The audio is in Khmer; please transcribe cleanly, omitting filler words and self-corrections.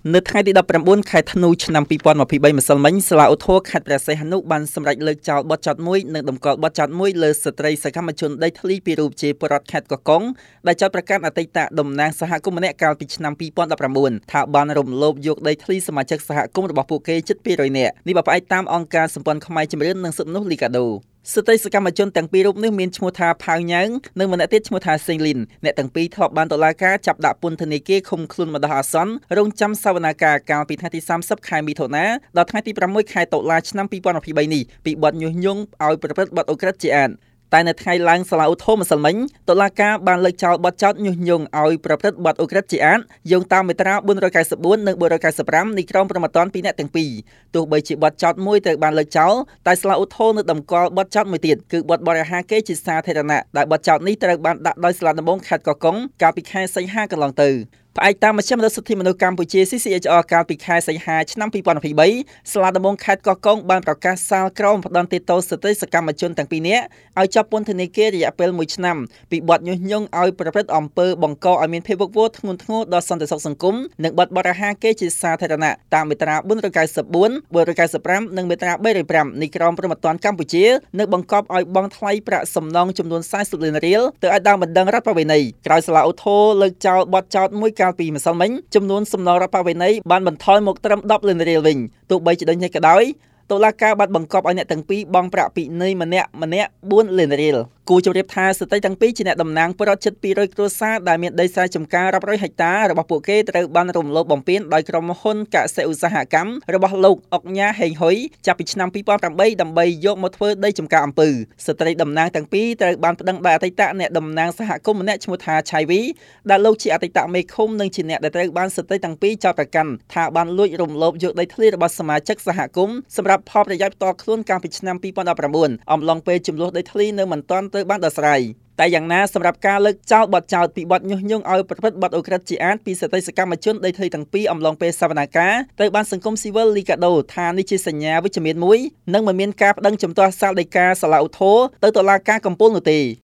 នៅថ្ងៃទី19ខែធ្នូឆ្នាំ2023ម្សិលមិញសាលាឧទ្ធរខេត្តព្រះសីហនុបានសម្រេចលើកចោលបទចោទមួយនិងតម្កល់បទចោទមួយលើស្ត្រីសកម្មជនដីធ្លីពីររូបជាពលរដ្ឋខេត្តកោះកុងដែលចោទប្រកាន់អតីតតំណាងសហគមន៍ម្នាក់កាលពីឆ្នាំ2019ថាបានរំលោភយកដីធ្លីសមាជិកសហគមន៍របស់ពួកគេជិត200នាក់នេះបើផ្អែកតាមអង្គការសម្ព័ន្ធខ្មែរជំរឿននិងសិទ្ធិមនុស្សលីកាដូស្ត្រីសកម្មជនទាំងពីររូបនេះមានឈ្មោះថាផៅញ៉ៅនិងម្នាក់ទៀតឈ្មោះថាសេងលីនអ្នកទាំងពីរធ្លាប់បានតុលាការចាប់ដាក់ពន្ធនាគារឃុំខ្លួនបណ្ដោះអាសន្នរងចាំសវនាការកាលពីថ្ងៃទី30ខែមិថុនាដល់ថ្ងៃទី6ខែតុលាឆ្នាំ2023នេះពីបទញុះញង់ឲ្យប្រព្រឹត្តបទឧក្រិដ្ឋជាអាតតែនៅថ្ងៃឡើងសាលាឧទ្ធរម្សិលមិញតុលាការបានលើកចោលបទចោទញុះញង់ឲ្យប្រព្រឹត្តបទឧក្រិដ្ឋជាអាតយោងតាមមាត្រា494និង495នៃក្រមព្រហ្មទណ្ឌពីអ្នកទាំងពីរទោះបីជាបទចោទមួយត្រូវបានលើកចោលតែសាលាឧទ្ធរនៅតម្កល់បទចោទមួយទៀតគឺបទបរិហាកេរ្តិ៍ជាសាធារណៈដែលបទចោទនេះត្រូវបានដាក់ដោយសាលាដំបងខេត្តកោះកុងកាលពីខែសីហាកន្លងទៅផ្អែកតាមមជ្ឈមណ្ឌលសិទ្ធិមនុស្សកម្ពុជា CCHR កាលពីខែសីហាឆ្នាំ2023សាលាដំបងខេត្តកោះកុងបានប្រកាសសាលក្រមផ្ដន្ទាទោសស្ត្រីសកម្មជនទាំងពីរនាក់ឲ្យជាប់ពន្ធនាគាររយៈពេល1ឆ្នាំពីបទញុះញង់ឲ្យប្រព្រឹត្តអំពើបង្កឲ្យមានភាពវឹកវរធ្ងន់ធ្ងរដល់សន្តិសុខសង្គមនិងបទបរិហាកេរ្តិ៍ជាសាធារណៈតាមមាត្រា494 495និងមាត្រា305នៃក្រមព្រហ្មទណ្ឌកម្ពុជានៅបង្កប់ឲ្យបង់ថ្លៃប្រាក់សំណងចំនួន40លានរៀលទៅឲ្យដើមបណ្ដឹងរដ្ឋប្រវេណីក្រោយសាលាឧទ្ធរលើកចោលបទចោទមួយកាលពីម្សិលមិញចំនួនសំណងរដ្ឋប្រវេណីបានបន្ថយមកត្រឹម10លានរៀលវិញទោះបីជាដូចនេះក៏ដោយតុលាការបានបង្កប់ឲ្យអ្នកទាំងពីរបង់ប្រាក់ពិន័យម្នាក់4លានរៀលគូជម្រាបថាស្ត្រីទាំងពីរជាអ្នកតំណាងពលរដ្ឋជិត200គ្រួសារដែលមានដីស្រែចម្ការរាប់រយហិកតារបស់ពួកគេត្រូវបានរំលោភបំពានដោយក្រុមហ៊ុនកសិឧស្សាហកម្មរបស់លោកអុកញ៉ាហេងហ៊ុយចាប់ពីឆ្នាំ2008ដើម្បីយកមកធ្វើដីចម្ការអំពៅស្ត្រីតំណាងទាំងពីរត្រូវបានប្តឹងដោយអតីតអ្នកតំណាងសហគមន៍ម្នាក់ឈ្មោះថាឆៃវីដែលលោកជាអតីតមេឃុំនិងជាអ្នកដែលត្រូវបានស្ត្រីទាំងពីរចោទប្រកាន់ថាបានលួចរំលោភយកដីធ្លីរបស់សមាជិកសហគមន៍សម្រាប់ផលប្រយោជន៍ផ្ទាល់ខ្លួនកាលពីឆ្នាំ2019អំឡុងពេលចំនួនដីធ្លីនៅមិនទាន់ត្រូវបានដោះស្រាយតែយ៉ាងណាសម្រាប់ការលើកចោលបទចោទពីបទញុះញង់ឲ្យប្រព្រឹត្តបទឧក្រិដ្ឋជាអាតពីស្ត្រីសកម្មជនដីធ្លីទាំងពីរអំឡុងពេលសវនាការត្រូវបានសង្គមស៊ីវិលលីកាដូថានេះជាសញ្ញាវិជ្ជមានមួយនិងមិនមានការប្តឹងជំទាស់សាលដីកាសាលាឧទ្ធរទៅតុលាការកំពូលនោះទេ